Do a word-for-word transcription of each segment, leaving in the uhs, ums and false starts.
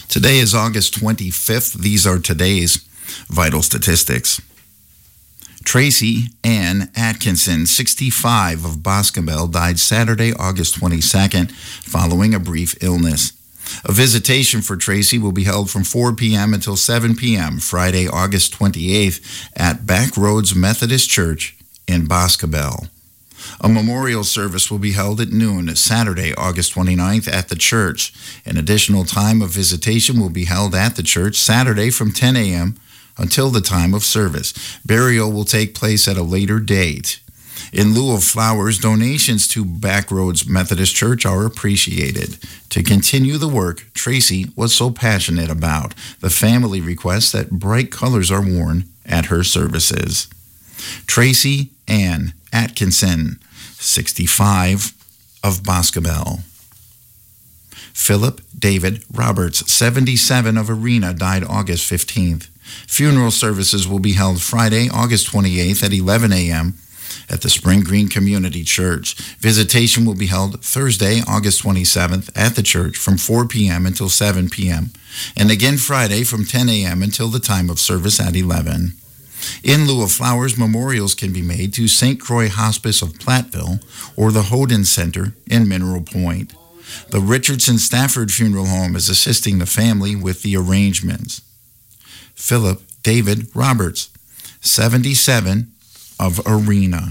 Today is August twenty-fifth. These are today's vital statistics. Tracy Ann Atkinson, sixty-five, of Boscobel, died Saturday, August twenty-second, following a brief illness. A visitation for Tracy will be held from four p.m. until seven p.m. Friday, August twenty-eighth at Backroads Methodist Church in Boscobel. A memorial service will be held at noon Saturday, August twenty-ninth at the church. An additional time of visitation will be held at the church Saturday from ten a.m. until the time of service. Burial will take place at a later date. In lieu of flowers, donations to Backroads Methodist Church are appreciated. To continue the work Tracy was so passionate about, the family requests that bright colors are worn at her services. Tracy Ann Atkinson, sixty-five, of Boscobel. Philip David Roberts, seventy-seven, of Arena, died August fifteenth. Funeral services will be held Friday, August twenty-eighth at eleven a.m. at the Spring Green Community Church. Visitation will be held Thursday, August twenty-seventh at the church from four p.m. until seven p.m. and again Friday from ten a.m. until the time of service at eleven. In lieu of flowers, memorials can be made to Saint Croix Hospice of Platteville or the Hoden Center in Mineral Point. The Richardson Stafford Funeral Home is assisting the family with the arrangements. Philip David Roberts, seventy-seven, of Arena.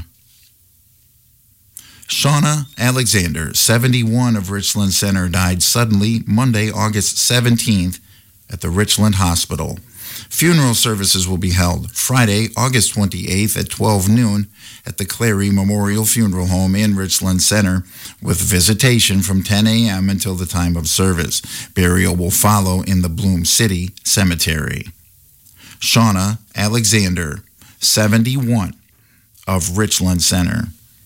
Shauna Alexander, seventy-one, of Richland Center, died suddenly Monday, August seventeenth at the Richland Hospital. Funeral services will be held Friday, August twenty-eighth at twelve noon at the Clary Memorial Funeral Home in Richland Center, with visitation from ten a.m. until the time of service. Burial will follow in the Bloom City Cemetery. Shauna Alexander, seventy-one, of Richland Center.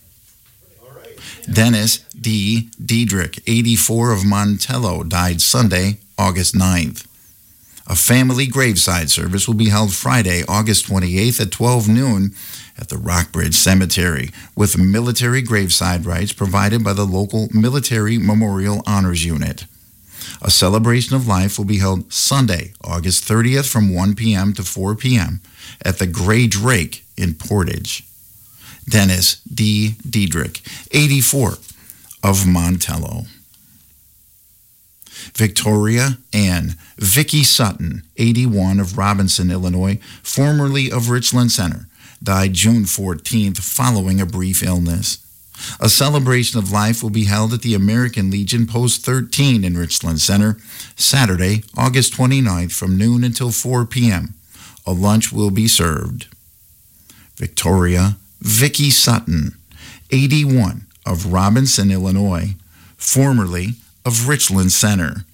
Dennis D. Diedrich, eighty-four, of Montello, died Sunday, August ninth. A family graveside service will be held Friday, August twenty-eighth at twelve noon at the Rockbridge Cemetery, with military graveside rites provided by the local Military Memorial Honors Unit. A celebration of life will be held Sunday, August thirtieth from one p.m. to four p.m. at the Gray Drake in Portage. Dennis D. Diedrich, eighty-four, of Montello. Victoria Ann Vicky Sutton, eighty-one, of Robinson, Illinois, formerly of Richland Center, died June fourteenth following a brief illness. A celebration of life will be held at the American Legion Post thirteen in Richland Center, Saturday, August twenty-ninth from noon until four p.m. A lunch will be served. Victoria Vicky Sutton, eighty-one, of Robinson, Illinois, formerly of Richland Center.